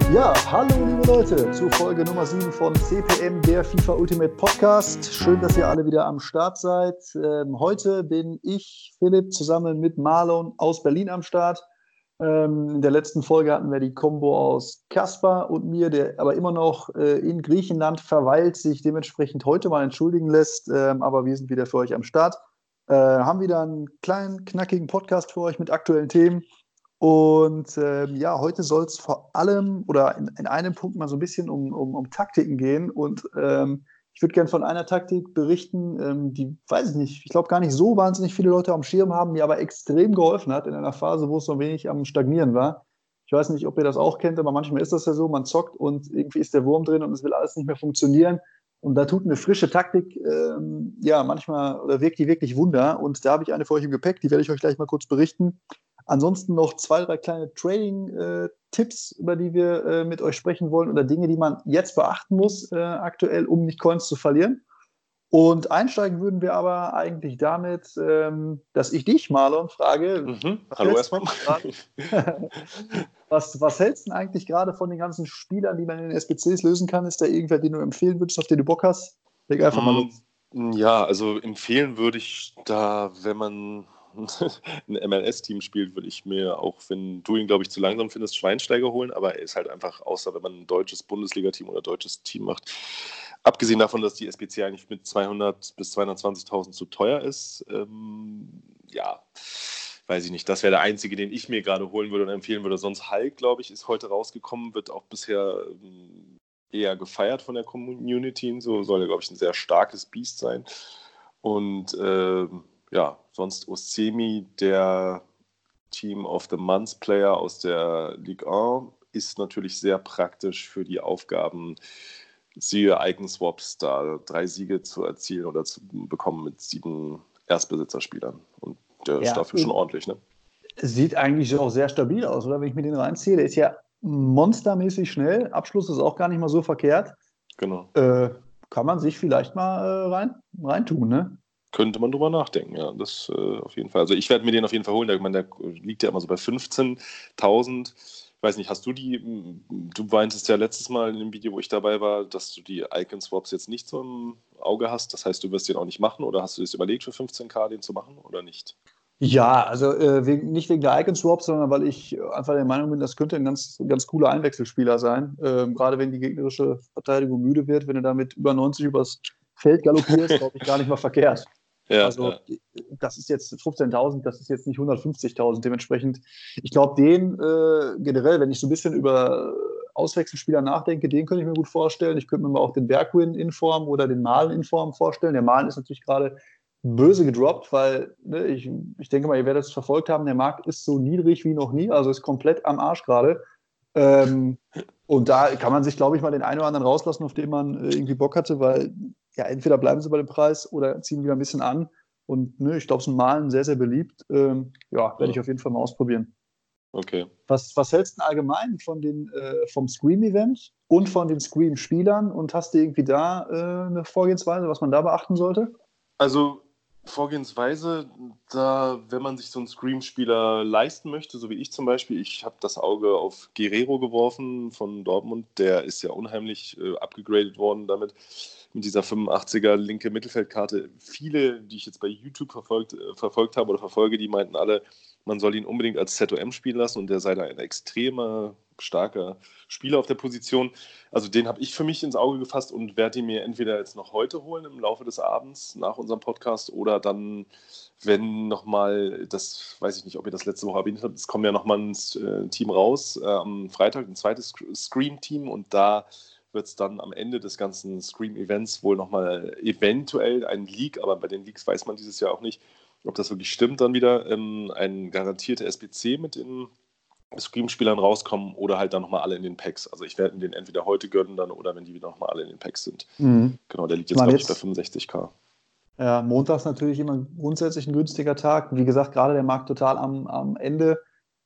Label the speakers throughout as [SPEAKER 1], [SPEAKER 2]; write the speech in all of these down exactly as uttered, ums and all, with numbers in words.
[SPEAKER 1] Ja, hallo liebe Leute, zu Folge Nummer sieben von C P M, der FIFA Ultimate Podcast. Schön, dass ihr alle wieder am Start seid. Ähm, heute bin ich, Philipp, zusammen mit Marlon aus Berlin am Start. Ähm, in der letzten Folge hatten wir die Kombo aus Kaspar und mir, der aber immer noch äh, in Griechenland verweilt, sich dementsprechend heute mal entschuldigen lässt. Ähm, aber wir sind wieder für euch am Start. Äh, haben wieder einen kleinen, knackigen Podcast für euch mit aktuellen Themen. Und ähm, ja, heute soll es vor allem oder in, in einem Punkt mal so ein bisschen um, um, um Taktiken gehen. Und ähm, ich würde gerne von einer Taktik berichten, ähm, die, weiß ich nicht, ich glaube gar nicht so wahnsinnig viele Leute am Schirm haben, mir aber extrem geholfen hat in einer Phase, wo es so ein wenig am Stagnieren war. Ich weiß nicht, ob ihr das auch kennt, aber manchmal ist das ja so, man zockt und irgendwie ist der Wurm drin und es will alles nicht mehr funktionieren. Und da tut eine frische Taktik, ähm, ja, manchmal, oder wirkt die wirklich Wunder. Und da habe ich eine für euch im Gepäck, die werde ich euch gleich mal kurz berichten. Ansonsten noch zwei, drei kleine Trading-Tipps, über die wir äh, mit euch sprechen wollen oder Dinge, die man jetzt beachten muss äh, aktuell, um nicht Coins zu verlieren. Und einsteigen würden wir aber eigentlich damit, ähm, dass ich dich, Marlon, frage,
[SPEAKER 2] Mhm.
[SPEAKER 1] was
[SPEAKER 2] Hallo
[SPEAKER 1] hältst,
[SPEAKER 2] erstmal.
[SPEAKER 1] was, was hältst du denn eigentlich gerade von den ganzen Spielern, die man in den S B Cs lösen kann? Ist da irgendwer, den du empfehlen würdest, auf den du Bock hast? Leg einfach mal los.
[SPEAKER 2] Ja, also empfehlen würde ich da, wenn man ein M L S-Team spielt, würde ich mir auch, wenn du ihn, glaube ich, zu langsam findest, Schweinsteiger holen, aber er ist halt einfach, außer wenn man ein deutsches Bundesliga-Team oder deutsches Team macht, abgesehen davon, dass die S B C eigentlich mit zweihundert bis zweihundertzwanzigtausend zu teuer ist, ähm, ja, weiß ich nicht, das wäre der einzige, den ich mir gerade holen würde und empfehlen würde. Sonst Hulk, glaube ich, ist heute rausgekommen, wird auch bisher ähm, eher gefeiert von der Community und so, soll ja, glaube ich, ein sehr starkes Biest sein. Und ähm, ja, sonst Osemi, der Team of the Month Player aus der Ligue eins, ist natürlich sehr praktisch für die Aufgaben, siehe Icon-Swaps, da drei Siege zu erzielen oder zu bekommen mit sieben Erstbesitzerspielern. Und der ist
[SPEAKER 1] Ja,
[SPEAKER 2] dafür schon ordentlich, ne?
[SPEAKER 1] sieht eigentlich auch sehr stabil aus, oder? Wenn ich mir den reinziehe, der ist ja monstermäßig schnell. Abschluss ist auch gar nicht mal so verkehrt.
[SPEAKER 2] Genau.
[SPEAKER 1] Äh, kann man sich vielleicht mal äh, rein, reintun, ne?
[SPEAKER 2] Könnte man drüber nachdenken, ja, das äh, auf jeden Fall. Also ich werde mir den auf jeden Fall holen, der, ich meine, der liegt ja immer so bei fünfzehntausend. Ich weiß nicht, hast du die, du meintest ja letztes Mal in dem Video, wo ich dabei war, dass du die Icon-Swaps jetzt nicht so im Auge hast, das heißt, du wirst den auch nicht machen, oder hast du das überlegt, für fünfzehntausend den zu machen oder nicht?
[SPEAKER 1] Ja, also äh, wegen, nicht wegen der Icon-Swaps, sondern weil ich einfach der Meinung bin, das könnte ein ganz, ganz cooler Einwechselspieler sein. Ähm, gerade wenn die gegnerische Verteidigung müde wird, wenn du damit über neunzig übers Feld galoppierst, glaube ich gar nicht mal verkehrt.
[SPEAKER 2] Ja,
[SPEAKER 1] Also
[SPEAKER 2] ja.
[SPEAKER 1] das ist jetzt fünfzehntausend, das ist jetzt nicht hundertfünfzigtausend. Dementsprechend, ich glaube, den äh, generell, wenn ich so ein bisschen über Auswechselspieler nachdenke, den könnte ich mir gut vorstellen. Ich könnte mir mal auch den Bergwin in Form oder den Malen in Form vorstellen. Der Malen ist natürlich gerade böse gedroppt, weil ne, ich, ich denke mal, ihr werdet es verfolgt haben, der Markt ist so niedrig wie noch nie, also ist komplett am Arsch gerade. Ähm, und da kann man sich, glaube ich, mal den einen oder anderen rauslassen, auf den man äh, irgendwie Bock hatte, weil ja, entweder bleiben sie bei dem Preis oder ziehen wieder ein bisschen an. Und ne, ich glaube, es ist ein Malen sehr, sehr beliebt. Ähm, ja, werde ich
[SPEAKER 2] Ja.
[SPEAKER 1] auf jeden Fall mal ausprobieren.
[SPEAKER 2] Okay.
[SPEAKER 1] Was, was hältst du denn allgemein von den, äh, vom Scream-Event und von den Scream-Spielern? Und hast du irgendwie da äh, eine Vorgehensweise, was man da beachten sollte?
[SPEAKER 2] Also Vorgehensweise, da, wenn man sich so einen Scream-Spieler leisten möchte, so wie ich zum Beispiel, ich habe das Auge auf Guerrero geworfen von Dortmund, der ist ja unheimlich äh, abgegradet worden damit, mit dieser fünfundachtziger linke Mittelfeldkarte. Viele, die ich jetzt bei YouTube verfolgt, äh, verfolgt habe oder verfolge, die meinten alle, man soll ihn unbedingt als Z O M spielen lassen und der sei da ein extremer, starker Spieler auf der Position. Also den habe ich für mich ins Auge gefasst und werde ihn mir entweder jetzt noch heute holen im Laufe des Abends nach unserem Podcast oder dann, wenn nochmal, das weiß ich nicht, ob ihr das letzte Woche erwähnt habt, es kommt ja nochmal ein äh, Team raus, äh, am Freitag ein zweites Scream-Team und da wird es dann am Ende des ganzen Scream-Events wohl nochmal eventuell ein Leak, aber bei den Leaks weiß man dieses Jahr auch nicht, ob das wirklich stimmt, dann wieder ähm, ein garantierter S B C mit den Scream-Spielern rauskommen oder halt dann nochmal alle in den Packs. Also ich werde den entweder heute gönnen dann oder wenn die wieder nochmal alle in den Packs sind.
[SPEAKER 1] Mhm.
[SPEAKER 2] Genau, der liegt
[SPEAKER 1] Ich
[SPEAKER 2] jetzt,
[SPEAKER 1] meine,
[SPEAKER 2] glaube ich, bei
[SPEAKER 1] jetzt,
[SPEAKER 2] fünfundsechzig K.
[SPEAKER 1] ja, Montag ist natürlich immer grundsätzlich ein günstiger Tag. Wie gesagt, gerade der Markt total am, am Ende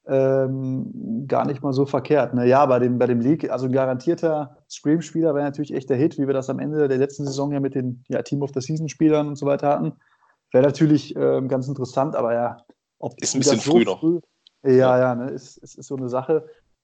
[SPEAKER 1] ähm, gar nicht mal so verkehrt. Ne? Ja, bei dem, bei dem League, also ein garantierter Scream-Spieler wäre natürlich echt der Hit, wie wir das am Ende der letzten Saison ja mit den ja, Team of the Season-Spielern und so weiter hatten. Wäre natürlich ähm, ganz interessant, aber ja, ob
[SPEAKER 2] Ist ein
[SPEAKER 1] die
[SPEAKER 2] bisschen
[SPEAKER 1] das so
[SPEAKER 2] früh noch.
[SPEAKER 1] früh. Ja,
[SPEAKER 2] Ja.
[SPEAKER 1] ja, ne, ist, ist, ist so eine Sache.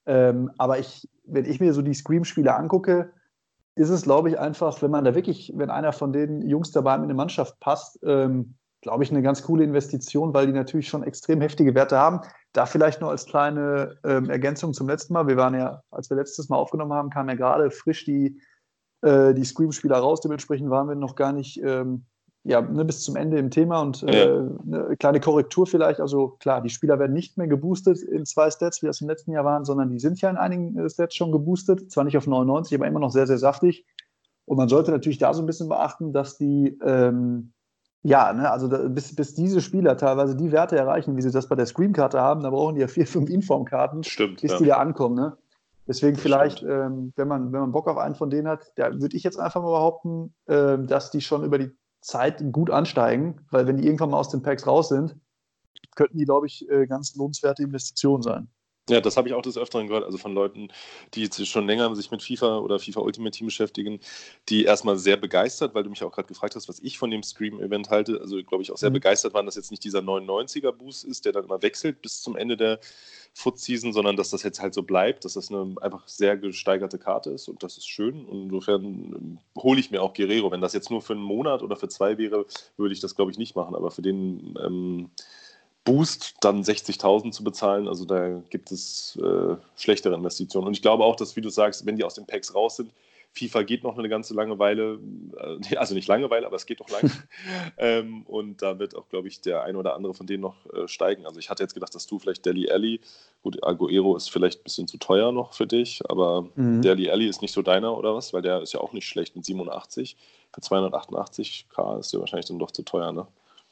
[SPEAKER 1] Ähm, aber ich, wenn ich mir so die Scream-Spiele angucke, ist es, glaube ich, einfach, wenn man da wirklich, wenn einer von den Jungs dabei in eine Mannschaft passt, ähm, glaube ich, eine ganz coole Investition, weil die natürlich schon extrem heftige Werte haben. Da vielleicht nur als kleine ähm, Ergänzung zum letzten Mal. Wir waren ja, als wir letztes Mal aufgenommen haben, kamen ja gerade frisch die, äh, die Scream-Spieler raus. Dementsprechend waren wir noch gar nicht ähm, ja, ne, bis zum Ende im Thema und äh,
[SPEAKER 2] Ja.
[SPEAKER 1] eine kleine Korrektur vielleicht. Also klar, die Spieler werden nicht mehr geboostet in zwei Stats, wie das im letzten Jahr waren, sondern die sind ja in einigen äh, Stats schon geboostet. Zwar nicht auf neunundneunzig, aber immer noch sehr, sehr saftig. Und man sollte natürlich da so ein bisschen beachten, dass die, ähm, ja, ne, also da, bis, bis diese Spieler teilweise die Werte erreichen, wie sie das bei der Scream-Karte haben, da brauchen die ja vier, fünf Inform-Karten,
[SPEAKER 2] Stimmt,
[SPEAKER 1] bis
[SPEAKER 2] ja.
[SPEAKER 1] die da ankommen. Ne? Deswegen
[SPEAKER 2] Das
[SPEAKER 1] vielleicht,
[SPEAKER 2] stimmt.
[SPEAKER 1] ähm, wenn, man, wenn man Bock auf einen von denen hat, da würde ich jetzt einfach mal behaupten, ähm, dass die schon über die Zeit gut ansteigen, weil wenn die irgendwann mal aus den Packs raus sind, könnten die, glaube ich, äh, ganz lohnenswerte Investitionen sein.
[SPEAKER 2] Ja, das habe ich auch des Öfteren gehört, also von Leuten, die jetzt schon länger sich mit FIFA oder FIFA Ultimate Team beschäftigen, die erstmal sehr begeistert, weil du mich auch gerade gefragt hast, was ich von dem Scream-Event halte, also glaube ich auch sehr
[SPEAKER 1] Mhm.
[SPEAKER 2] begeistert waren, dass jetzt nicht dieser neunundneunziger-Boost ist, der dann immer wechselt bis zum Ende der Foot-Season, sondern dass das jetzt halt so bleibt, dass das eine einfach sehr gesteigerte Karte ist und das ist schön und insofern ähm, hole ich mir auch Guerrero. Wenn das jetzt nur für einen Monat oder für zwei wäre, würde ich das glaube ich nicht machen, aber für den ähm, Boost dann sechzigtausend zu bezahlen, also da gibt es äh, schlechtere Investitionen. Und ich glaube auch, dass, wie du sagst, wenn die aus den Packs raus sind, FIFA geht noch eine ganze Langeweile, äh, also nicht Langeweile, aber es geht noch lang. ähm, und da wird auch, glaube ich, der ein oder andere von denen noch äh, steigen. Also ich hatte jetzt gedacht, dass du vielleicht Dele Alli, gut, Aguero ist vielleicht ein bisschen zu teuer noch für dich, aber
[SPEAKER 1] Mhm.
[SPEAKER 2] Dele Alli ist nicht so deiner oder was? Weil der ist ja auch nicht schlecht mit siebenundachtzig. Für zweihundertachtundachtzig ist der wahrscheinlich dann doch zu teuer, ne?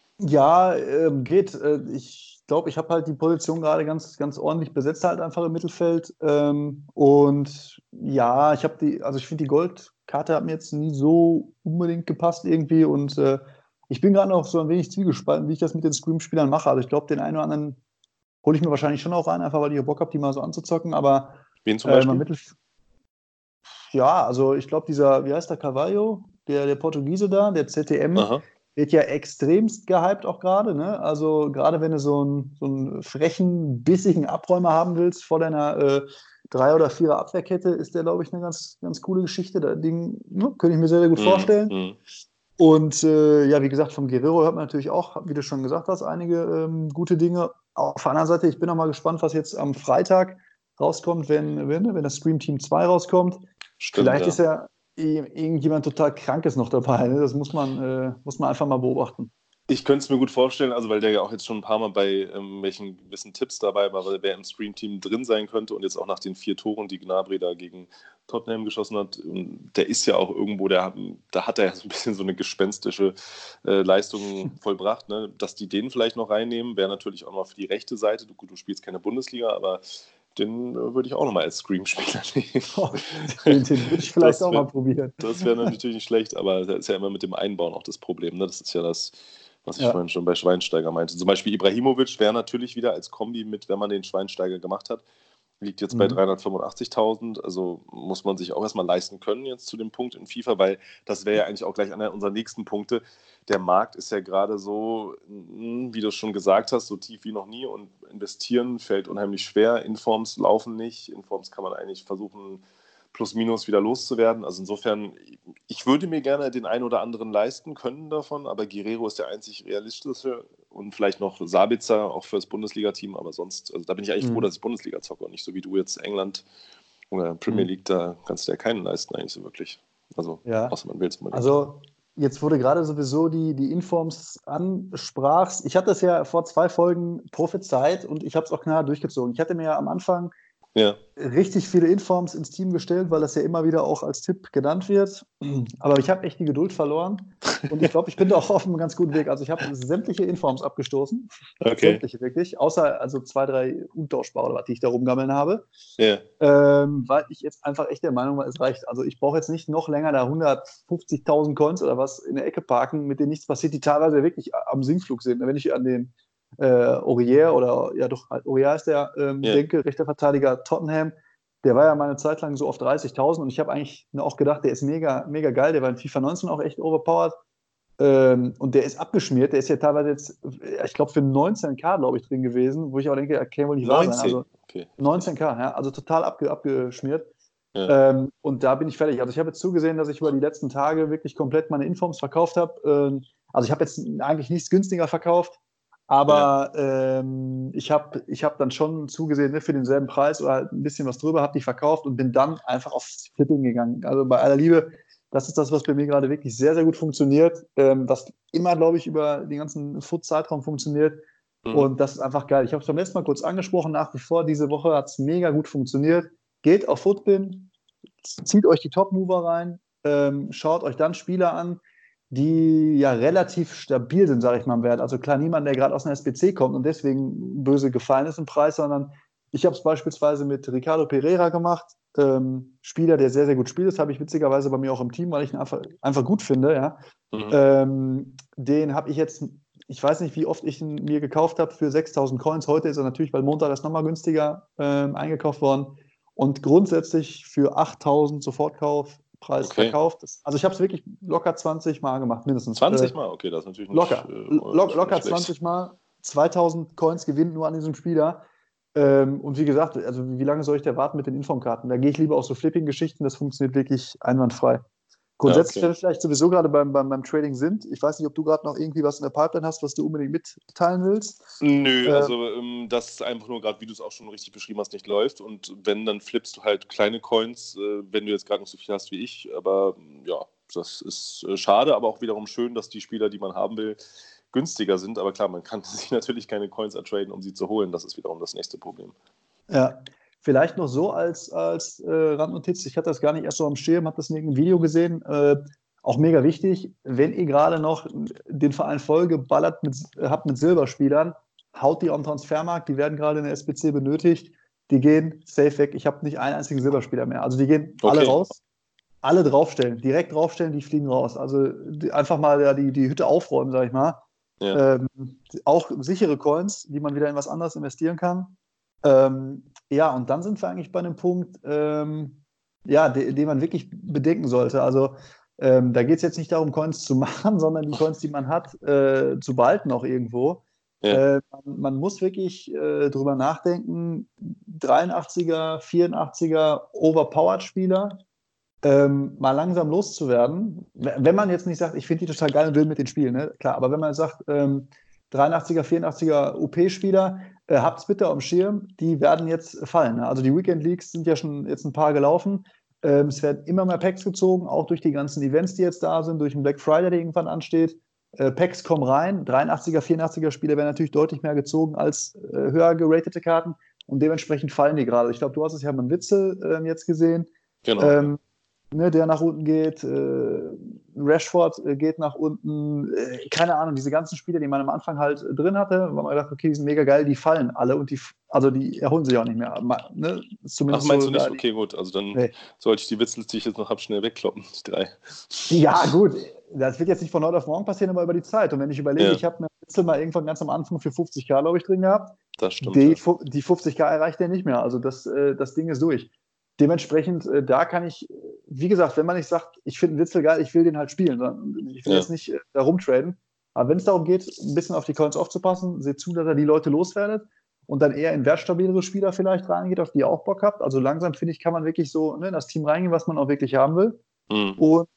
[SPEAKER 1] Ja, ähm, geht. Äh, ich glaube, ich habe halt die Position gerade ganz, ganz ordentlich besetzt, halt einfach im Mittelfeld. Ähm, und ja, ich habe die, also ich finde, die Goldkarte hat mir jetzt nie so unbedingt gepasst irgendwie. Und äh, ich bin gerade noch so ein wenig zwiegespalten, wie ich das mit den Scream-Spielern mache. Also ich glaube, den einen oder anderen hole ich mir wahrscheinlich schon auch rein, einfach weil ich Bock habe, die mal so anzuzocken. Aber
[SPEAKER 2] Wen zum
[SPEAKER 1] äh, mein
[SPEAKER 2] Beispiel?
[SPEAKER 1] Mittelfeld, ja, also ich glaube, dieser, wie heißt der, Carvalho, der, der Portugiese da, der Z T M,
[SPEAKER 2] Aha.
[SPEAKER 1] wird ja extremst gehypt auch gerade. Ne? Also gerade wenn du so einen, so einen frechen, bissigen Abräumer haben willst vor deiner äh, Drei- oder Vierer Abwehrkette, ist der, glaube ich, eine ganz, ganz coole Geschichte. Das Ding, ne, könnte ich mir sehr, sehr gut
[SPEAKER 2] Mhm.
[SPEAKER 1] vorstellen.
[SPEAKER 2] Mhm.
[SPEAKER 1] Und äh, ja, wie gesagt, vom Guerrero hört man natürlich auch, wie du schon gesagt hast, einige ähm, gute Dinge. Auf der anderen Seite, ich bin noch mal gespannt, was jetzt am Freitag rauskommt, wenn, wenn, wenn das Stream Team zwei rauskommt.
[SPEAKER 2] Stimmt,
[SPEAKER 1] Vielleicht
[SPEAKER 2] ja.
[SPEAKER 1] ist ja irgendjemand total Krankes noch dabei. Ne? Das muss man, äh, muss man einfach mal beobachten.
[SPEAKER 2] Ich könnte es mir gut vorstellen, also weil der ja auch jetzt schon ein paar Mal bei ähm, welchen gewissen Tipps dabei war, wer im Stream-Team drin sein könnte und jetzt auch nach den vier Toren, die Gnabry da gegen Tottenham geschossen hat, der ist ja auch irgendwo, der, da hat er ja so ein bisschen so eine gespenstische äh, Leistung vollbracht, ne? Dass die den vielleicht noch reinnehmen, wäre natürlich auch noch für die rechte Seite. Du, gut, du spielst keine Bundesliga, aber den äh, würde ich auch nochmal als Scream-Spieler nehmen.
[SPEAKER 1] Oh, den, den würde ich vielleicht
[SPEAKER 2] Das
[SPEAKER 1] auch
[SPEAKER 2] wär,
[SPEAKER 1] mal probieren.
[SPEAKER 2] das wäre natürlich nicht schlecht, aber da ist ja immer mit dem Einbauen auch das Problem. Ne? Das ist ja das, was ich
[SPEAKER 1] Ja.
[SPEAKER 2] vorhin schon bei Schweinsteiger meinte. Zum Beispiel Ibrahimovic wäre natürlich wieder als Kombi mit, wenn man den Schweinsteiger gemacht hat, liegt jetzt bei
[SPEAKER 1] Mhm.
[SPEAKER 2] dreihundertfünfundachtzigtausend. Also muss man sich auch erstmal leisten können jetzt zu dem Punkt in FIFA, weil das wäre ja eigentlich auch gleich einer unserer nächsten Punkte. Der Markt ist ja gerade so, wie du schon gesagt hast, so tief wie noch nie und investieren fällt unheimlich schwer. Informs laufen nicht. Informs kann man eigentlich versuchen, plus minus wieder loszuwerden. Also insofern, ich würde mir gerne den einen oder anderen leisten können davon, aber Guerrero ist der einzig realistische und vielleicht noch Sabitzer, auch für das Bundesliga-Team, aber sonst, also da bin ich eigentlich froh,
[SPEAKER 1] Mhm.
[SPEAKER 2] dass ich Bundesliga zocke und nicht so wie du jetzt England oder Premier
[SPEAKER 1] Mhm.
[SPEAKER 2] League, da kannst du ja keinen leisten eigentlich so wirklich. Also,
[SPEAKER 1] Ja.
[SPEAKER 2] außer man will es unbedingt.
[SPEAKER 1] Also jetzt wurde gerade sowieso die, die Informs ansprachst. Ich hatte das ja vor zwei Folgen prophezeit und ich habe es auch knallhart durchgezogen. Ich hatte mir ja am Anfang
[SPEAKER 2] Ja,
[SPEAKER 1] richtig viele Informs ins Team gestellt, weil das ja immer wieder auch als Tipp genannt wird. Aber ich habe echt die Geduld verloren und ich glaube, ich bin da auch auf einem ganz guten Weg. Also ich habe sämtliche Informs abgestoßen.
[SPEAKER 2] okay.
[SPEAKER 1] Sämtliche wirklich. Außer also zwei, drei untauschbare, oder was, die ich da rumgammeln habe.
[SPEAKER 2] Ja,
[SPEAKER 1] Ähm, weil ich jetzt einfach echt der Meinung war, es reicht. Also ich brauche jetzt nicht noch länger da hundertfünfzigtausend Coins oder was in der Ecke parken, mit denen nichts passiert, die teilweise wirklich am Sinkflug sind. Wenn ich an den äh, Aurier oder ja doch, Aurier ist der, ähm,
[SPEAKER 2] ja.
[SPEAKER 1] denke, rechter Verteidiger Tottenham, der war ja mal eine Zeit lang so auf dreißigtausend und ich habe eigentlich auch gedacht, der ist mega, mega geil, der war in FIFA neunzehn auch echt overpowered. Ähm, und der ist abgeschmiert, der ist ja teilweise jetzt, ich glaube, für neunzehn K, glaube ich, drin gewesen, wo ich auch denke, er kann wohl nicht wahr sein.
[SPEAKER 2] neunzehn,
[SPEAKER 1] Also
[SPEAKER 2] okay.
[SPEAKER 1] neunzehn K, ja, also total abge, abgeschmiert.
[SPEAKER 2] Ja.
[SPEAKER 1] Ähm, und da bin ich fertig. Also ich habe jetzt zugesehen, dass ich über die letzten Tage wirklich komplett meine Informs verkauft habe. Ähm, also ich habe jetzt eigentlich nichts günstiger verkauft, aber ja. ähm, ich habe ich hab dann schon zugesehen, ne, für denselben Preis oder halt ein bisschen was drüber, habe die verkauft und bin dann einfach aufs Flipping gegangen. Also bei aller Liebe, das ist das, was bei mir gerade wirklich sehr, sehr gut funktioniert, ähm, was immer, glaube ich, über den ganzen Foot-Zeitraum funktioniert. Mhm. Und das ist einfach geil. Ich habe es beim letzten Mal kurz angesprochen, nach wie vor, diese Woche hat es mega gut funktioniert. Geht auf Footbin, zieht euch die Top-Mover rein, ähm, schaut euch dann Spieler an, die ja relativ stabil sind, sage ich mal, im Wert. Also klar, niemand, der gerade aus einer S B C kommt und deswegen böse gefallen ist im Preis, sondern ich habe es beispielsweise mit Ricardo Pereira gemacht, ähm, Spieler, der sehr, sehr gut spielt. Das habe ich witzigerweise bei mir auch im Team, weil ich ihn einfach, einfach gut finde. Ja. Mhm. Ähm, den habe ich jetzt, ich weiß nicht, wie oft ich ihn mir gekauft habe für sechstausend Coins. Heute ist er natürlich, weil Montag ist nochmal günstiger ähm, eingekauft worden. Und grundsätzlich für achttausend Sofortkaufpreis okay. verkauft. Also ich habe es wirklich locker zwanzig Mal gemacht, mindestens.
[SPEAKER 2] zwanzig Mal? Okay, das ist natürlich nicht
[SPEAKER 1] Locker,
[SPEAKER 2] äh,
[SPEAKER 1] Lo locker zwanzig Mal. zweitausend Coins gewinnt nur an diesem Spieler. Ähm, und wie gesagt, also wie lange soll ich da warten mit den Informkarten? Da gehe ich lieber auf so Flipping-Geschichten, das funktioniert wirklich einwandfrei. Grundsätzlich, ja, okay. Wenn wir vielleicht sowieso gerade beim, beim, beim Trading sind, ich weiß nicht, ob du gerade noch irgendwie was in der Pipeline hast, was du unbedingt mitteilen willst.
[SPEAKER 2] Nö, ähm, also ähm, das ist einfach nur gerade, wie du es auch schon richtig beschrieben hast, nicht läuft. Und wenn, dann flippst du halt kleine Coins, äh, wenn du jetzt gerade nicht so viel hast wie ich. Aber ja, das ist äh, schade, aber auch wiederum schön, dass die Spieler, die man haben will, günstiger sind. Aber klar, man kann sich natürlich keine Coins ertraden, um sie zu holen. Das ist wiederum das nächste Problem.
[SPEAKER 1] Ja. Vielleicht noch so als, als äh, Randnotiz, ich hatte das gar nicht erst so am Schirm, habe das in irgendeinem Video gesehen, äh, auch mega wichtig, wenn ihr gerade noch den Verein vollgeballert mit, habt mit Silberspielern, haut die am Transfermarkt, die werden gerade in der S B C benötigt, die gehen safe weg, ich habe nicht einen einzigen Silberspieler mehr, also die gehen okay. alle raus, alle draufstellen, direkt draufstellen, die fliegen raus, also die, einfach mal ja, die, die Hütte aufräumen, sag ich mal, ja. ähm, auch sichere Coins, die man wieder in was anderes investieren kann. Ähm, ja, und dann sind wir eigentlich bei einem Punkt, ähm, ja, de, den man wirklich bedenken sollte. Also ähm, da geht es jetzt nicht darum, Coins zu machen, sondern die Coins, die man hat, äh, zu behalten auch irgendwo. Ja. Äh, man, man muss wirklich äh, drüber nachdenken, dreiundachtziger, vierundachtziger Overpowered-Spieler ähm, mal langsam loszuwerden. Wenn man jetzt nicht sagt, ich finde die total geil und will mit den spielen, ne? Klar, aber wenn man sagt, ähm, dreiundachtziger, vierundachtziger U P-Spieler, äh, habt es bitte auf dem Schirm, die werden jetzt fallen. Ne? Also die Weekend Leagues sind ja schon jetzt ein paar gelaufen. Ähm, es werden immer mehr Packs gezogen, auch durch die ganzen Events, die jetzt da sind, durch den Black Friday, der irgendwann ansteht. Äh, Packs kommen rein. dreiundachtziger, vierundachtziger Spieler werden natürlich deutlich mehr gezogen als äh, höher geratete Karten und dementsprechend fallen die gerade. Ich glaube, du hast es ja beim Witzel äh, jetzt gesehen.
[SPEAKER 2] Genau.
[SPEAKER 1] Ähm, Ne, der nach unten geht, äh, Rashford äh, geht nach unten, äh, keine Ahnung, diese ganzen Spieler, die man am Anfang halt äh, drin hatte, wo man gedacht, okay, die sind mega geil, die fallen alle und die, also die erholen sich auch nicht mehr. Ne?
[SPEAKER 2] Ach, meinst so du nicht? Okay, gut, also dann nee. sollte ich die Witzel, die ich jetzt noch habe, schnell wegkloppen, die drei.
[SPEAKER 1] Ja, gut, das wird jetzt nicht von heute auf morgen passieren, aber über die Zeit. Und wenn ich überlege, ja. ich habe eine Witzel mal irgendwann ganz am Anfang für fünfzig K, glaube ich, drin gehabt.
[SPEAKER 2] Das stimmt.
[SPEAKER 1] Die,
[SPEAKER 2] ja.
[SPEAKER 1] die fünfzig K erreicht er nicht mehr, also das, äh, das Ding ist durch. Dementsprechend, äh, da kann ich, wie gesagt, wenn man nicht sagt, ich finde einen Witzel geil, ich will den halt spielen, sondern ich will ja. jetzt nicht äh, da rumtraden. Aber wenn es darum geht, ein bisschen auf die Coins aufzupassen, seht zu, dass er die Leute loswerdet und dann eher in wertstabilere Spieler vielleicht reingeht, auf die ihr auch Bock habt. Also langsam, finde ich, kann man wirklich so ne, in das Team reingehen, was man auch wirklich haben will. Mhm. Und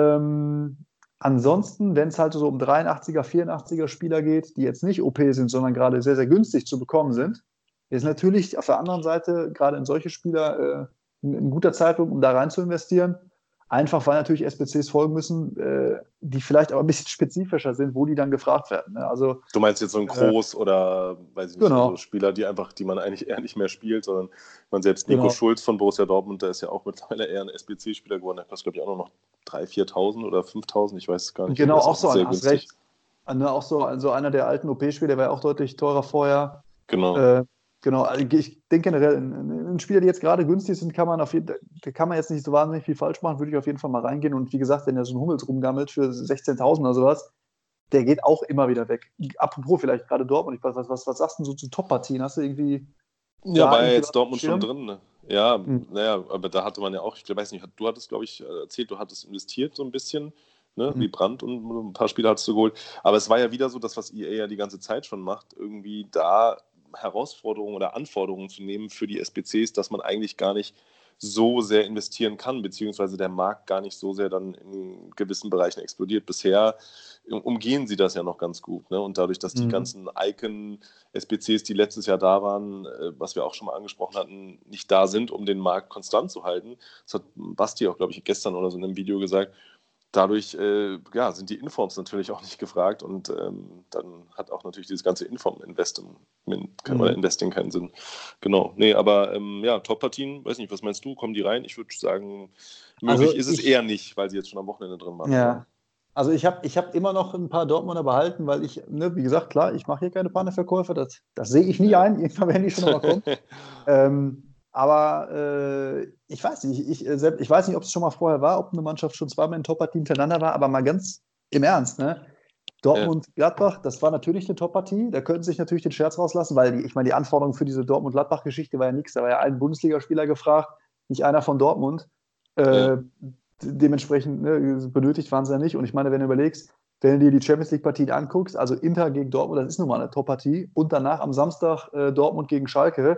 [SPEAKER 1] ähm, ansonsten, wenn es halt so um dreiundachtziger, vierundachtziger Spieler geht, die jetzt nicht O P sind, sondern gerade sehr, sehr günstig zu bekommen sind, ist natürlich auf der anderen Seite gerade in solche Spieler äh, ein, ein guter Zeitpunkt, um da rein zu investieren. Einfach, weil natürlich S B Cs folgen müssen, äh, die vielleicht aber ein bisschen spezifischer sind, wo die dann gefragt werden. Ne? Also,
[SPEAKER 2] du meinst jetzt so ein Groß äh, oder, weiß ich nicht, genau. also Spieler, die einfach, die man eigentlich eher nicht mehr spielt, sondern man selbst Nico genau. Schulz von Borussia Dortmund, der ist ja auch mittlerweile eher ein S B C-Spieler geworden, der kostet, glaube ich, auch nur noch dreitausend, viertausend oder fünftausend, ich weiß es gar nicht.
[SPEAKER 1] Genau, auch, auch so, sehr hast recht. Ne, auch so also einer der alten O P-Spieler, der war ja auch deutlich teurer vorher.
[SPEAKER 2] Genau.
[SPEAKER 1] Äh, Genau, also ich denke generell, in, in Spieler, die jetzt gerade günstig sind, kann man auf jeden, da kann man jetzt nicht so wahnsinnig viel falsch machen, würde ich auf jeden Fall mal reingehen. Und wie gesagt, wenn der so ein Hummels rumgammelt für sechzehntausend oder sowas, der geht auch immer wieder weg. Apropos vielleicht gerade Dortmund, ich weiß, was, was, was sagst du so zu Top-Partien? Hast du irgendwie...
[SPEAKER 2] Ja, war ja jetzt Dortmund schon drin, ne? Ja, hm. naja, aber da hatte man ja auch, ich weiß nicht, du hattest, glaube ich, erzählt, du hattest investiert so ein bisschen. ne?
[SPEAKER 1] Mhm.
[SPEAKER 2] Wie Brandt und ein paar Spieler hast du geholt. Aber es war ja wieder so, das, was E A ja die ganze Zeit schon macht, irgendwie da Herausforderungen oder Anforderungen zu nehmen für die S B Cs, dass man eigentlich gar nicht so sehr investieren kann, beziehungsweise der Markt gar nicht so sehr dann in gewissen Bereichen explodiert. Bisher umgehen sie das ja noch ganz gut. Ne? Und dadurch, dass die
[SPEAKER 1] Mhm.
[SPEAKER 2] ganzen Icon-S B Cs, die letztes Jahr da waren, äh, was wir auch schon mal angesprochen hatten, nicht da sind, um den Markt konstant zu halten. Das hat Basti auch, glaube ich, gestern oder so in einem Video gesagt. Dadurch äh, ja, sind die Informs natürlich auch nicht gefragt und ähm, dann hat auch natürlich dieses ganze Inform-Investing
[SPEAKER 1] Mhm.
[SPEAKER 2] oder Investing keinen Sinn. Genau. Nee, aber ähm, ja, Top-Partien, weiß nicht, was meinst du? Kommen die rein? Ich würde sagen, möglich
[SPEAKER 1] Also
[SPEAKER 2] ist es
[SPEAKER 1] ich,
[SPEAKER 2] eher nicht, weil sie jetzt schon am Wochenende drin waren.
[SPEAKER 1] ja, also ich habe ich hab immer noch ein paar Dortmunder behalten, weil ich, ne, wie gesagt, klar, ich mache hier keine Paneverkäufe, das, das sehe ich nie
[SPEAKER 2] Ja.
[SPEAKER 1] ein, irgendwann werden die schon nochmal kommen. ähm, aber äh, ich weiß nicht, ich, äh, selbst, ich weiß nicht, ob es schon mal vorher war, ob eine Mannschaft schon zweimal in Top-Partien hintereinander war, aber mal ganz im Ernst, ne?
[SPEAKER 2] Ja.
[SPEAKER 1] Dortmund-Gladbach, das war natürlich eine Top-Partie. Da könnten sich natürlich den Scherz rauslassen, weil die, ich meine, die Anforderung für diese Dortmund-Gladbach-Geschichte war ja nichts. Da war ja ein Bundesligaspieler gefragt, nicht einer von Dortmund.
[SPEAKER 2] Ja.
[SPEAKER 1] Äh, dementsprechend ne, benötigt waren sie ja nicht. Und ich meine, wenn du überlegst, wenn du dir die Champions League-Partien anguckst, also Inter gegen Dortmund, das ist nun mal eine Top-Partie. Und danach am Samstag äh, Dortmund gegen Schalke.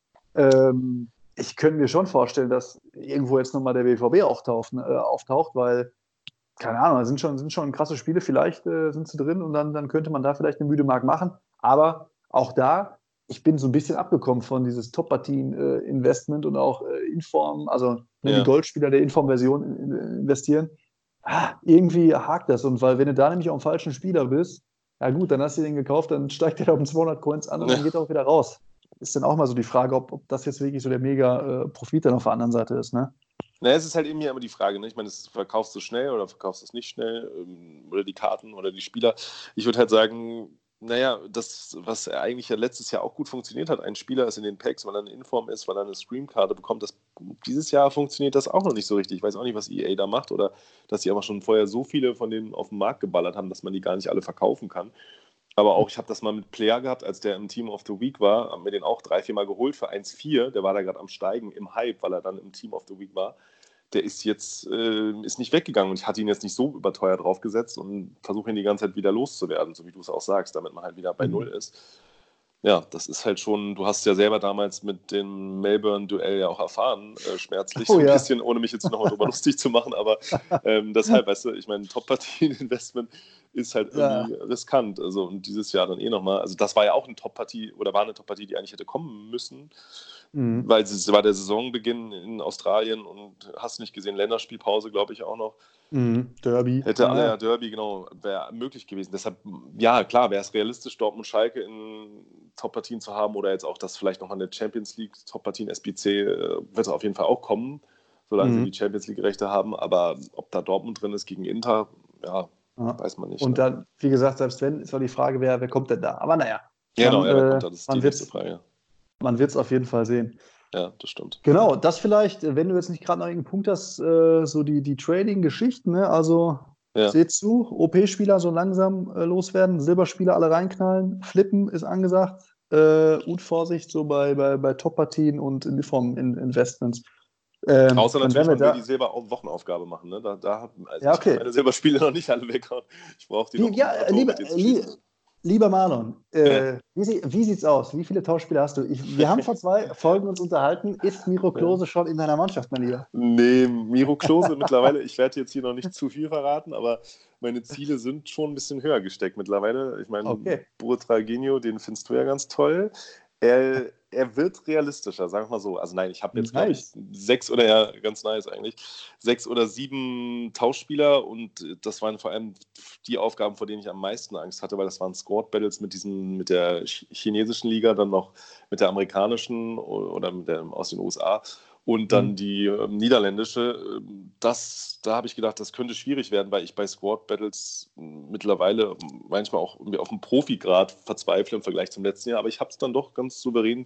[SPEAKER 1] Ähm, ich könnte mir schon vorstellen, dass irgendwo jetzt nochmal der B V B auftaucht, äh, auftaucht, weil keine Ahnung, da sind schon, sind schon krasse Spiele, vielleicht äh, sind sie drin und dann, dann könnte man da vielleicht eine müde Mark machen. Aber auch da, ich bin so ein bisschen abgekommen von dieses Top-Partien-Investment äh, und auch äh, Inform, also ne, die
[SPEAKER 2] Ja.
[SPEAKER 1] Goldspieler der Inform-Version in, in, investieren. Ah, irgendwie hakt das. Und weil, wenn du da nämlich auf dem falschen Spieler bist, ja gut, dann hast du den gekauft, dann steigt der da um zweihundert Coins an und dann geht er auch wieder raus. Ist dann auch mal so die Frage, ob, ob das jetzt wirklich so der mega äh, Profit dann auf der anderen Seite ist, ne?
[SPEAKER 2] Naja, es ist halt eben ja immer die Frage, ne? Ich meine, das verkaufst du schnell oder verkaufst du es nicht schnell ähm, oder die Karten oder die Spieler. Ich würde halt sagen, naja, das, was eigentlich ja letztes Jahr auch gut funktioniert hat, ein Spieler ist in den Packs, weil er eine Inform ist, weil er eine Streamkarte bekommt, das, dieses Jahr funktioniert das auch noch nicht so richtig. Ich weiß auch nicht, was E A da macht oder dass sie aber schon vorher so viele von denen auf den Markt geballert haben, dass man die gar nicht alle verkaufen kann. Aber auch, ich habe das mal mit Player gehabt, als der im Team of the Week war, haben wir den auch drei, vier Mal geholt für eins Komma vier. Der war da gerade am Steigen im Hype, weil er dann im Team of the Week war. Der ist jetzt äh, ist nicht weggegangen und ich hatte ihn jetzt nicht so überteuert draufgesetzt und versuche ihn die ganze Zeit wieder loszuwerden, so wie du es auch sagst, damit man halt wieder bei
[SPEAKER 1] Mhm.
[SPEAKER 2] Null ist. Ja, das ist halt schon, du hast ja selber damals mit dem Melbourne-Duell ja auch erfahren, äh, schmerzlich,
[SPEAKER 1] Oh
[SPEAKER 2] so ein
[SPEAKER 1] ja.
[SPEAKER 2] bisschen, ohne mich jetzt nochmal drüber lustig zu machen, aber ähm, deshalb, weißt du, ich meine, Top-Partien-Investment ist halt irgendwie
[SPEAKER 1] Ja.
[SPEAKER 2] riskant, also und dieses Jahr dann eh nochmal, also das war ja auch eine Top-Partie, oder war eine Top-Partie, die eigentlich hätte kommen müssen,
[SPEAKER 1] Mhm.
[SPEAKER 2] weil es war der Saisonbeginn in Australien und hast nicht gesehen, Länderspielpause, glaube ich, auch noch.
[SPEAKER 1] Mhm. Derby.
[SPEAKER 2] Hätte alle,
[SPEAKER 1] Ja.
[SPEAKER 2] ja, Derby, genau, wäre möglich gewesen. Deshalb, ja, klar, wäre es realistisch, Dortmund Schalke in Top-Partien zu haben oder jetzt auch, dass vielleicht noch eine Champions League Top-Partien S B C äh, wird auf jeden Fall auch kommen, solange
[SPEAKER 1] Mhm.
[SPEAKER 2] sie die Champions League-Rechte haben. Aber ob da Dortmund drin ist gegen Inter, ja,
[SPEAKER 1] Ja.
[SPEAKER 2] weiß man nicht.
[SPEAKER 1] Und
[SPEAKER 2] Ne?
[SPEAKER 1] dann, wie gesagt, selbst wenn, ist doch die Frage, wer, wer kommt denn da? Aber naja,
[SPEAKER 2] Ja, genau,
[SPEAKER 1] man,
[SPEAKER 2] ja, wer
[SPEAKER 1] äh,
[SPEAKER 2] kommt da? Das ist die
[SPEAKER 1] man
[SPEAKER 2] nächste
[SPEAKER 1] wird es
[SPEAKER 2] Frage.
[SPEAKER 1] man wird's auf jeden Fall sehen.
[SPEAKER 2] Ja, das stimmt.
[SPEAKER 1] Genau, das vielleicht, äh, wenn du jetzt nicht gerade noch irgendeinen Punkt hast, äh, so die, die Trading-Geschichten, ne? Also
[SPEAKER 2] Ja.
[SPEAKER 1] seht zu, O P-Spieler so langsam äh, loswerden, Silberspieler alle reinknallen, Flippen ist angesagt äh, und Vorsicht so bei, bei, bei Top-Partien und Uniform-Investments. Ähm,
[SPEAKER 2] Außer
[SPEAKER 1] dann
[SPEAKER 2] natürlich,
[SPEAKER 1] werden wir
[SPEAKER 2] man will die
[SPEAKER 1] da.
[SPEAKER 2] Silber-Wochenaufgabe machen. Ne? Da, da, also
[SPEAKER 1] Ja,
[SPEAKER 2] ich kann
[SPEAKER 1] okay.
[SPEAKER 2] meine Silberspiele noch nicht alle weghauen. Ich brauche die
[SPEAKER 1] Wie,
[SPEAKER 2] noch, um
[SPEAKER 1] ja,
[SPEAKER 2] ein paar
[SPEAKER 1] äh,
[SPEAKER 2] Tore
[SPEAKER 1] lieber,
[SPEAKER 2] mit dir
[SPEAKER 1] äh,
[SPEAKER 2] zu
[SPEAKER 1] lie,
[SPEAKER 2] schießen.
[SPEAKER 1] lieber Marlon,
[SPEAKER 2] Ja.
[SPEAKER 1] äh, wie, sie, wie sieht's aus? Wie viele Tauschspieler hast du? Ich, wir haben vor zwei Folgen uns unterhalten. Ist Miro
[SPEAKER 2] Ja.
[SPEAKER 1] Klose schon in deiner Mannschaft, mein Lieber?
[SPEAKER 2] Nee, Miro Klose mittlerweile, ich werde jetzt hier noch nicht zu viel verraten, aber meine Ziele sind schon ein bisschen höher gesteckt mittlerweile. Ich meine,
[SPEAKER 1] Okay.
[SPEAKER 2] Butragueño, den findest du ja ganz toll. Er, er wird realistischer, sagen wir mal so. Also nein, ich habe jetzt, glaube ich,
[SPEAKER 1] Nice.
[SPEAKER 2] sechs oder ja, ganz nice eigentlich, sechs oder sieben Tauschspieler und das waren vor allem die Aufgaben, vor denen ich am meisten Angst hatte, weil das waren Squad-Battles mit diesen, mit der chinesischen Liga, dann noch mit der amerikanischen oder mit der aus den U S A. Und dann
[SPEAKER 1] Mhm.
[SPEAKER 2] die äh, niederländische, das, da habe ich gedacht, das könnte schwierig werden, weil ich bei Squad Battles mittlerweile manchmal auch auf dem Profigrad verzweifle im Vergleich zum letzten Jahr. Aber ich habe es dann doch ganz souverän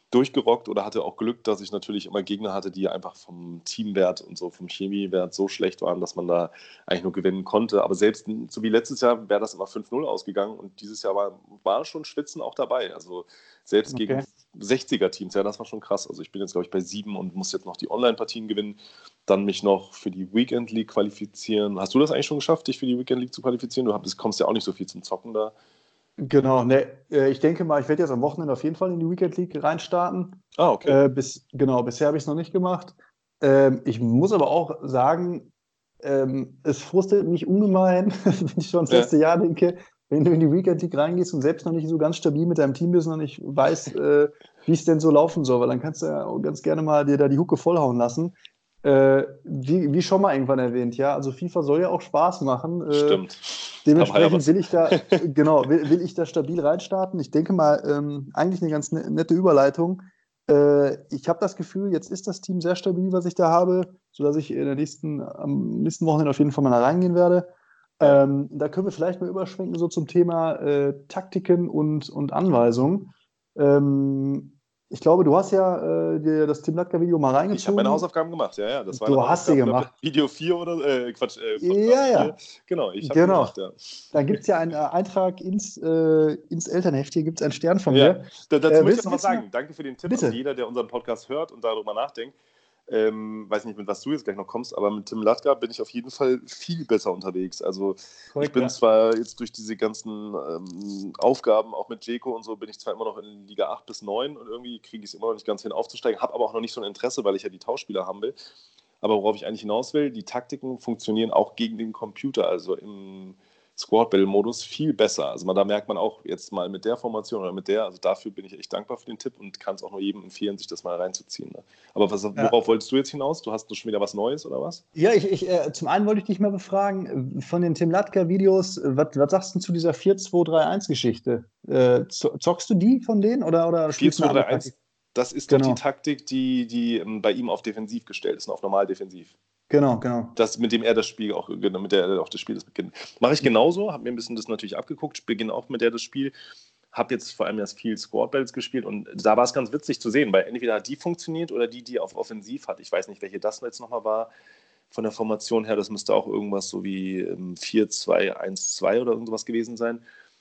[SPEAKER 2] durchgerockt oder hatte auch Glück, dass ich natürlich immer Gegner hatte, die einfach vom Teamwert und so, vom Chemiewert so schlecht waren, dass man da eigentlich nur gewinnen konnte. Aber selbst so wie letztes Jahr wäre das immer fünf null ausgegangen und dieses Jahr war, war schon Schwitzen auch dabei. Also selbst
[SPEAKER 1] Okay.
[SPEAKER 2] gegen sechziger-Teams, ja, das war schon krass. Also ich bin jetzt, glaube ich, bei sieben und muss jetzt noch die Online-Partien gewinnen, dann mich noch für die Weekend League qualifizieren. Hast du das eigentlich schon geschafft, dich für die Weekend League zu qualifizieren? Du kommst ja auch nicht so viel zum Zocken da.
[SPEAKER 1] Genau, ne, äh, ich denke mal, ich werde jetzt am Wochenende auf jeden Fall in die Weekend League reinstarten.
[SPEAKER 2] Ah, okay.
[SPEAKER 1] Äh, bis, genau, bisher habe ich es noch nicht gemacht. Ähm, ich muss aber auch sagen, ähm, es frustet mich ungemein, wenn ich schon das
[SPEAKER 2] Ja.
[SPEAKER 1] letzte Jahr denke, wenn du in die Weekend League reingehst und selbst noch nicht so ganz stabil mit deinem Team bist und noch nicht weißt, äh, wie es denn so laufen soll, weil dann kannst du ja auch ganz gerne mal dir da die Hucke vollhauen lassen. Äh, wie, wie schon mal irgendwann erwähnt, ja, also FIFA soll ja auch Spaß machen. Äh,
[SPEAKER 2] Stimmt.
[SPEAKER 1] Dementsprechend
[SPEAKER 2] Da
[SPEAKER 1] will ich da, genau, will, will ich da stabil reinstarten. Ich denke mal, ähm, eigentlich eine ganz ne- nette Überleitung. Äh, ich habe das Gefühl, jetzt ist das Team sehr stabil, was ich da habe, sodass ich in der nächsten, am nächsten Wochenende auf jeden Fall mal da reingehen werde.
[SPEAKER 2] Ja.
[SPEAKER 1] Ähm, da können wir vielleicht mal überschwenken, so zum Thema äh, Taktiken und, und Anweisungen. Ähm, ich glaube, du hast ja äh, dir das Tim Latka-Video mal reingezogen.
[SPEAKER 2] Ich habe meine Hausaufgaben gemacht, ja, ja. Das waren
[SPEAKER 1] Du hast sie gemacht.
[SPEAKER 2] Video vier oder, äh, Quatsch, äh,
[SPEAKER 1] Ja, ja.
[SPEAKER 2] vier. Genau, ich habe
[SPEAKER 1] Genau.
[SPEAKER 2] gemacht, ja.
[SPEAKER 1] Da gibt es ja einen äh, Eintrag ins, äh, ins Elternheft. Hier gibt es einen Stern von
[SPEAKER 2] Ja,
[SPEAKER 1] mir.
[SPEAKER 2] da, dazu
[SPEAKER 1] Äh,
[SPEAKER 2] möchte ich
[SPEAKER 1] willst,
[SPEAKER 2] noch was
[SPEAKER 1] willst du
[SPEAKER 2] sagen.
[SPEAKER 1] mal?
[SPEAKER 2] Danke für den Tipp.
[SPEAKER 1] Bitte.
[SPEAKER 2] Also jeder, der unseren Podcast hört und darüber nachdenkt, ähm, weiß nicht, mit was du jetzt gleich noch kommst, aber mit Tim Latka bin ich auf jeden Fall viel besser unterwegs. Also
[SPEAKER 1] Korrekt,
[SPEAKER 2] ich bin
[SPEAKER 1] ja.
[SPEAKER 2] zwar jetzt durch diese ganzen ähm, Aufgaben, auch mit Jeko und so, bin ich zwar immer noch in Liga acht bis neun und irgendwie kriege ich es immer noch nicht ganz hin aufzusteigen, habe aber auch noch nicht so ein Interesse, weil ich ja die Tauschspieler haben will. Aber worauf ich eigentlich hinaus will, die Taktiken funktionieren auch gegen den Computer, also im Squad-Battle-Modus viel besser. Also man, da merkt man auch jetzt mal mit der Formation oder mit der, also dafür bin ich echt dankbar für den Tipp und kann es auch nur jedem empfehlen, sich das mal reinzuziehen. Ne? Aber was, worauf
[SPEAKER 1] Ja.
[SPEAKER 2] wolltest du jetzt hinaus? Du hast schon wieder was Neues oder was?
[SPEAKER 1] Ja, ich, ich, äh, zum einen wollte ich dich mal befragen, äh, von den Tim Latka-Videos, äh, was, was sagst du zu dieser vier zwei drei eins Geschichte? Äh, zo- zockst du die von denen oder, oder
[SPEAKER 2] vier
[SPEAKER 1] spielst du
[SPEAKER 2] zwei
[SPEAKER 1] eine
[SPEAKER 2] drei
[SPEAKER 1] andere
[SPEAKER 2] eins,
[SPEAKER 1] Taktik?
[SPEAKER 2] das ist doch
[SPEAKER 1] Genau,
[SPEAKER 2] die Taktik, die, die ähm, bei ihm auf defensiv gestellt ist, auf normal defensiv.
[SPEAKER 1] genau, genau.
[SPEAKER 2] Das, mit dem er das Spiel auch, mit der er auch das Spiel das beginnt. Mache ich genauso, habe mir ein bisschen das natürlich abgeguckt, beginne auch mit der das Spiel. Habe jetzt vor allem erst viel Squad Battles gespielt und da war es ganz witzig zu sehen, weil entweder hat die funktioniert oder die, die auf Offensiv hat. Ich weiß nicht, welche das jetzt nochmal war von der Formation her. Das müsste auch irgendwas so wie ähm, vier zwei eins zwei oder irgendwas gewesen sein.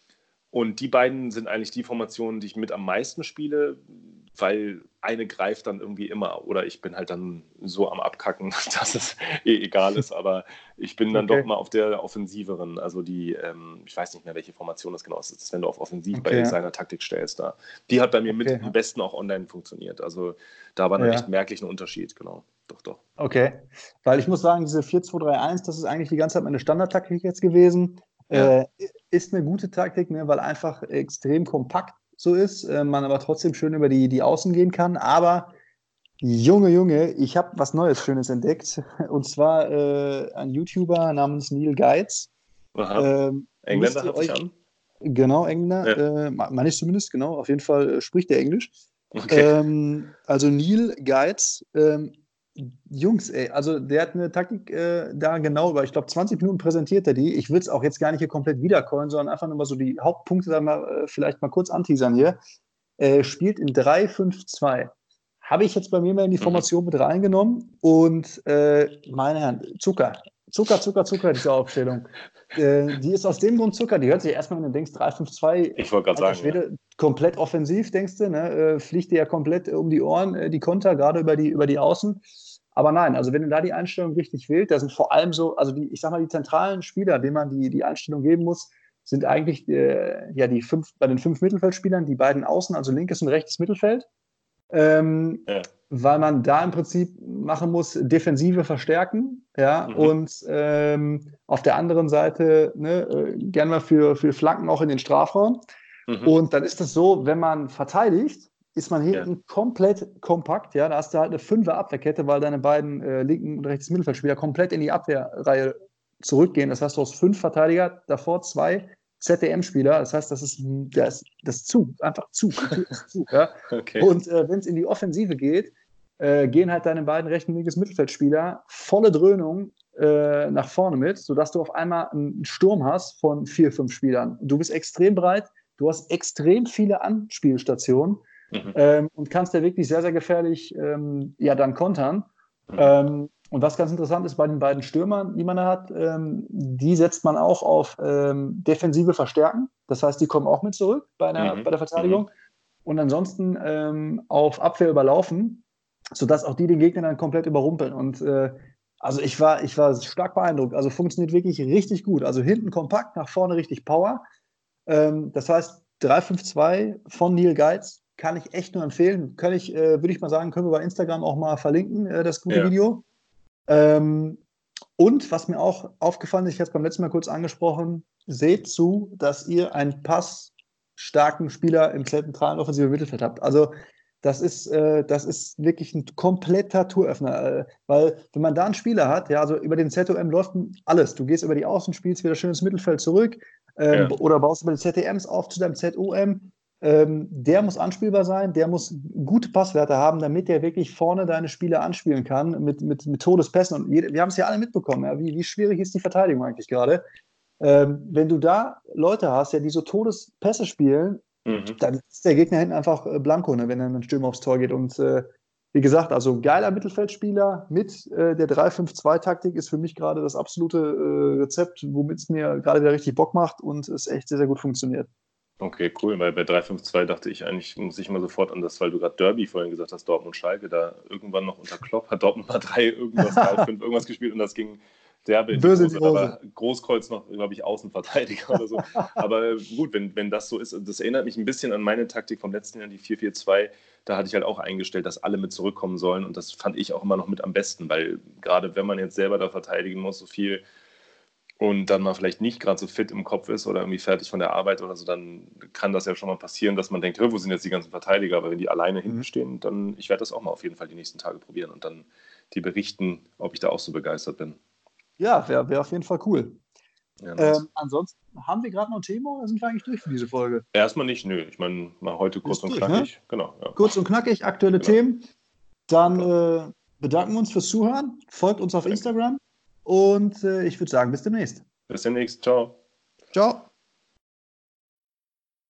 [SPEAKER 2] Und die beiden sind eigentlich die Formationen, die ich mit am meisten spiele, weil eine greift dann irgendwie immer. Oder ich bin halt dann so am Abkacken, dass es eh egal ist. Aber ich bin dann
[SPEAKER 1] Okay.
[SPEAKER 2] doch mal auf der offensiveren. Also die, ähm, ich weiß nicht mehr, welche Formation das genau ist. Das ist, wenn du auf Offensiv
[SPEAKER 1] Okay,
[SPEAKER 2] bei
[SPEAKER 1] ja.
[SPEAKER 2] seiner Taktik stellst. Da. Die hat bei mir mit
[SPEAKER 1] Okay,
[SPEAKER 2] am
[SPEAKER 1] ja.
[SPEAKER 2] besten auch online funktioniert. Also da war dann
[SPEAKER 1] Ja.
[SPEAKER 2] echt merklich ein Unterschied. Genau, doch, doch.
[SPEAKER 1] Okay, weil ich muss sagen, diese vier zwei drei eins, das ist eigentlich die ganze Zeit meine Standardtaktik jetzt gewesen.
[SPEAKER 2] Ja.
[SPEAKER 1] Äh, ist eine gute Taktik, ne, weil einfach extrem kompakt so ist, äh, man aber trotzdem schön über die, die Außen gehen kann. Aber Junge, Junge, ich habe was Neues, Schönes entdeckt. Und zwar äh, ein YouTuber namens Neil Geitz.
[SPEAKER 2] Aha.
[SPEAKER 1] Ähm, müsst
[SPEAKER 2] Engländer
[SPEAKER 1] ihr
[SPEAKER 2] hat sich
[SPEAKER 1] euch,
[SPEAKER 2] an.
[SPEAKER 1] genau, Engländer,
[SPEAKER 2] Ja.
[SPEAKER 1] äh, meine ich zumindest, genau, auf jeden Fall äh, spricht er Englisch.
[SPEAKER 2] Okay.
[SPEAKER 1] Ähm, also Neil Geitz, ähm, Jungs, ey, also der hat eine Taktik äh, da genau über, ich glaube, zwanzig Minuten präsentiert er die. Ich will es auch jetzt gar nicht hier komplett wiedercallen, sondern einfach nur mal so die Hauptpunkte da mal, äh, vielleicht mal kurz anteasern hier. Äh, spielt in drei fünf zwei. Habe ich jetzt bei mir mal in die
[SPEAKER 2] Mhm.
[SPEAKER 1] Formation mit reingenommen und äh, meine Herren, Zucker. Zucker, Zucker, Zucker, diese Aufstellung. Äh, die ist aus dem Grund Zucker, die hört sich erstmal, wenn du denkst, drei fünf zwei,
[SPEAKER 2] Ich wollte gerade
[SPEAKER 1] alter
[SPEAKER 2] sagen, ja.
[SPEAKER 1] Schwede, komplett offensiv, denkst du, ne? Äh, fliegt dir ja komplett um die Ohren, äh, die Konter, gerade über die, über die Außen. Aber nein, also wenn du da die Einstellung richtig wählst, da sind vor allem so, also die, ich sag mal, die zentralen Spieler, denen man die, die Einstellung geben muss, sind eigentlich äh, ja die fünf, bei den fünf Mittelfeldspielern, die beiden Außen, also linkes und rechtes Mittelfeld. Ähm,
[SPEAKER 2] Ja.
[SPEAKER 1] weil man da im Prinzip machen muss, Defensive verstärken, ja,
[SPEAKER 2] Mhm.
[SPEAKER 1] und ähm, auf der anderen Seite ne, äh, gerne mal für, für Flanken auch in den Strafraum.
[SPEAKER 2] Mhm.
[SPEAKER 1] Und dann ist es so, wenn man verteidigt, ist man hinten
[SPEAKER 2] Ja.
[SPEAKER 1] komplett kompakt, ja, da hast du halt eine fünfer Abwehrkette, weil deine beiden äh, linken und rechtes Mittelfeldspieler komplett in die Abwehrreihe zurückgehen. Das heißt, du hast fünf Verteidiger, davor zwei Z D M-Spieler, das heißt, das ist das, das zu, einfach zu, zu ja.
[SPEAKER 2] Okay.
[SPEAKER 1] Und äh, wenn es in die Offensive geht, äh, gehen halt deine beiden rechten und linkes Mittelfeldspieler volle Dröhnung äh, nach vorne mit, sodass du auf einmal einen Sturm hast von vier, fünf Spielern. Du bist extrem breit, du hast extrem viele Anspielstationen mhm. ähm, und kannst da wirklich sehr, sehr gefährlich ähm, ja, dann kontern. Mhm. Ähm, und was ganz interessant ist bei den beiden Stürmern, die man da hat, ähm, die setzt man auch auf ähm, defensive Verstärken. Das heißt, die kommen auch mit zurück bei, einer, mhm. bei der Verteidigung. Mhm. Und ansonsten ähm, auf Abwehr überlaufen, sodass auch die den Gegner dann komplett überrumpeln. Und äh, also ich war, ich war stark beeindruckt. Also funktioniert wirklich richtig gut. Also hinten kompakt, nach vorne richtig Power. Ähm, das heißt, drei fünf zwei von Neil Geitz kann ich echt nur empfehlen. Kann ich, äh, würde ich mal sagen, können wir bei Instagram auch mal verlinken, äh, das gute ja. Video. Ähm, und was mir auch aufgefallen ist, ich habe es beim letzten Mal kurz angesprochen, seht zu, dass ihr einen passstarken Spieler im zentralen offensiven Mittelfeld habt. Also das ist, äh, das ist wirklich ein kompletter Touröffner, äh, weil wenn man da einen Spieler hat, ja, also über den Z O M läuft alles. Du gehst über die Außen, spielst wieder schön ins Mittelfeld zurück ähm, ja. oder baust über die Z T Ms auf zu deinem Z O M. Ähm, der muss anspielbar sein, der muss gute Passwerte haben, damit der wirklich vorne deine Spieler anspielen kann mit, mit, mit Todespässen. Und jede, wir haben es ja alle mitbekommen, ja, wie, wie schwierig ist die Verteidigung eigentlich gerade. Ähm, wenn du da Leute hast, ja, die so Todespässe spielen, mhm. dann ist der Gegner hinten einfach äh, blanko, ne, wenn er mit dem Stürmer aufs Tor geht. Und äh, wie gesagt, also geiler Mittelfeldspieler mit äh, der drei fünf zwei Taktik ist für mich gerade das absolute äh, Rezept, womit es mir gerade wieder richtig Bock macht und es echt sehr, sehr gut funktioniert.
[SPEAKER 2] Okay, cool, weil bei drei fünf zwei dachte ich eigentlich, muss ich mal sofort an das, weil du gerade Derby vorhin gesagt hast, Dortmund-Schalke, da irgendwann noch unter Klopp hat Dortmund mal drei, irgendwas, drei fünf, irgendwas gespielt und das ging derbe in die Hose. Böse, aber Großkreuz noch, glaube ich, Außenverteidiger oder so. Aber gut, wenn, wenn das so ist, das erinnert mich ein bisschen an meine Taktik vom letzten Jahr, die vier vier zwei, da hatte ich halt auch eingestellt, dass alle mit zurückkommen sollen und das fand ich auch immer noch mit am besten, weil gerade wenn man jetzt selber da verteidigen muss, so viel und dann mal vielleicht nicht gerade so fit im Kopf ist oder irgendwie fertig von der Arbeit oder so, dann kann das ja schon mal passieren, dass man denkt, wo sind jetzt die ganzen Verteidiger? Aber wenn die alleine hinten stehen, dann, ich werde das auch mal auf jeden Fall die nächsten Tage probieren und dann die berichten, ob ich da auch so begeistert bin.
[SPEAKER 1] Ja, wäre wär auf jeden Fall cool. Ja, nice. ähm, ansonsten, haben wir gerade noch ein Thema oder sind wir eigentlich durch für diese Folge?
[SPEAKER 2] Erstmal nicht, nö. Ich meine, mal heute kurz und durch, knackig. Ne? Genau, ja.
[SPEAKER 1] Kurz und knackig, aktuelle genau. Themen. Dann äh, bedanken wir uns fürs Zuhören. Folgt uns auf Danke. Instagram. Und äh, ich würde sagen, bis demnächst.
[SPEAKER 2] Bis demnächst. Ciao.
[SPEAKER 1] Ciao.